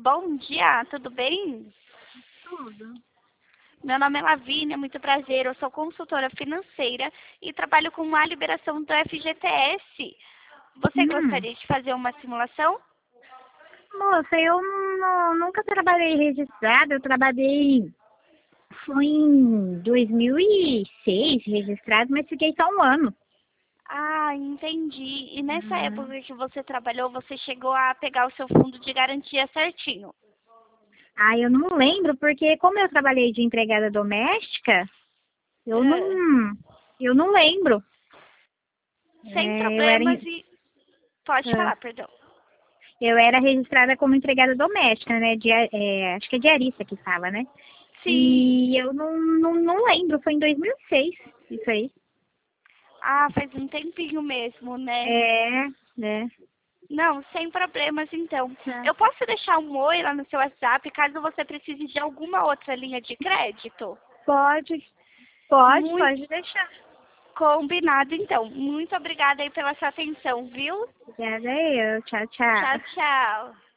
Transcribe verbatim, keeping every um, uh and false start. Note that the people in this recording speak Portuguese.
Bom dia, tudo bem? Tudo. Meu nome é Lavínia, muito prazer. Eu sou consultora financeira e trabalho com a liberação do F G T S. Você Hum. gostaria de fazer uma simulação? Moça, eu nu- nunca trabalhei registrada, eu trabalhei, foi em dois mil e seis registrado, mas fiquei só um ano. Ah, entendi. E nessa Hum. época que você trabalhou, você chegou a pegar o seu fundo de garantia certinho? Ah, eu não lembro, porque como eu trabalhei de empregada doméstica, eu Ah, não, eu não lembro. sem É, eu era, problemas em- e... Pode ah, falar, perdão. eu era registrada como empregada doméstica, né? Dia- é, acho que é diarista que fala, né? Sim. E eu não, não, não lembro, foi em dois mil e seis, isso aí. Ah, faz um tempinho mesmo, né? É, né? Não, sem problemas então. Tá. Eu posso deixar um oi lá no seu WhatsApp caso você precise de alguma outra linha de crédito? Pode, pode, Muito pode deixar. combinado então. Muito obrigada aí pela sua atenção, viu? Obrigada eu. Tchau, Tchau, tchau. tchau.